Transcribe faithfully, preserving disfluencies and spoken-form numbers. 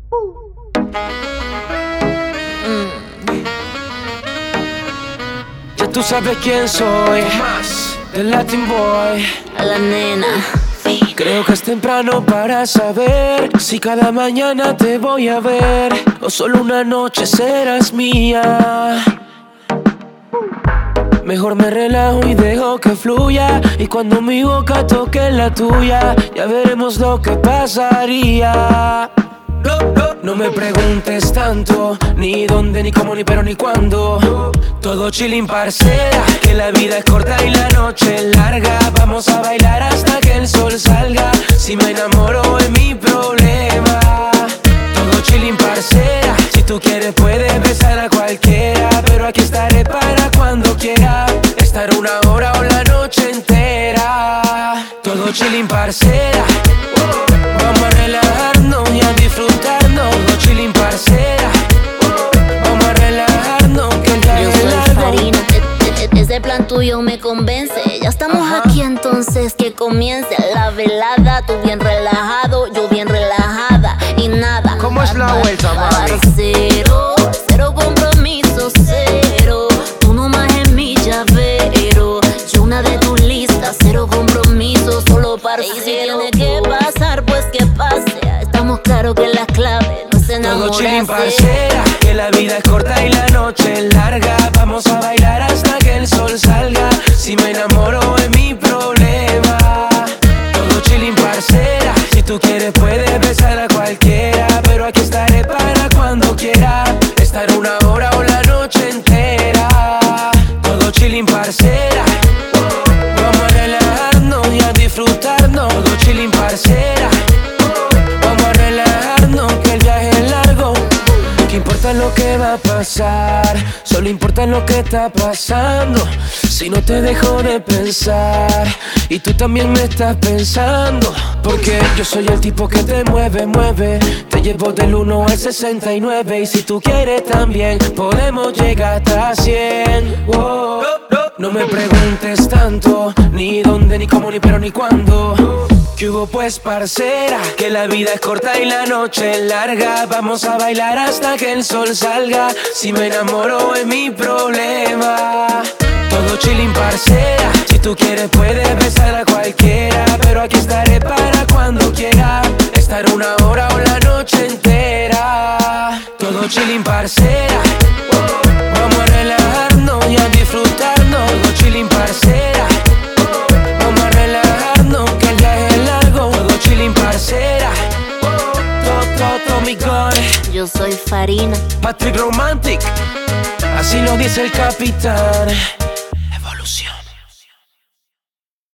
Ya tú sabes quién soy, más The Latin Boy. A la nena. Creo que es temprano para saber si cada mañana te voy a ver o solo una noche serás mía. Mejor me relajo y dejo que fluya, y cuando mi boca toque la tuya ya veremos lo que pasaría. No me preguntes tanto, ni dónde, ni cómo, ni pero, ni cuándo. Todo chilling, parcera, que la vida es corta y la noche es larga. Vamos a bailar hasta que el sol salga. Si me enamoro es mi problema. Todo chilling, parcera, si tú quieres puedes besar a cualquiera, pero aquí estaré para cuando quiera, estar una hora o la noche entera. Todo chilling, parcera, vamos a relajarnos y a disfrutarnos. Todo chilling, parcera, vamos a relajarnos que el día es largo. Farina, e- e- ese plan tuyo me convence. Ya estamos Ajá. aquí, entonces que comience la velada. Tú bien relajado, yo bien relajada y nada. ¿Cómo es la vuelta, mami? Cero, cero compromiso, cero. Tú nomás en mi llavero, yo una de tu lista. Cero compromiso, solo parcero. Y si tiene que pasar, pues que pase. Estamos claros que la clave no es enamorarse. Todo chilling, parcera, que la vida es corta y la noche es larga. Vamos a bailar hasta que el sol salga. Si me enamoro es mi problema. Todo chilling, parcera, si tú quieres puedes besar a cualquiera, pero aquí estaré para cuando quiera, estar una hora o la noche entera. Todo chilling, parcera, vamos a relajarnos y a disfrutarnos. Todo chilling, parcera, vamos a relajarnos que el viaje es largo. ¿Qué importa lo que va a pasar? Solo importa lo que está pasando. Si no te dejo de pensar y tú también me estás pensando, porque yo soy el tipo que te mueve, mueve. Te llevo del uno al sesenta y nueve, y si tú quieres también podemos llegar hasta cien. Wow. No me preguntes tanto, ni dónde, ni cómo, ni pero, ni cuándo. ¿Qué hubo pues, parcera? Que la vida es corta y la noche es larga. Vamos a bailar hasta que el sol salga. Si me enamoro es mi problema. Todo chilling, parcera, si tú quieres puedes besar a cualquiera, pero aquí estaré para cuando quiera, estar una hora o la noche entera. Todo chilling, parcera, vamos a relajarnos y a disfrutarnos. Todo chilling, parcera, vamos a relajarnos que el viaje es largo. Todo chilling, parcera, todo, todo, mi God. Yo soy Farina. Patrick Romantic, así lo dice el capitán.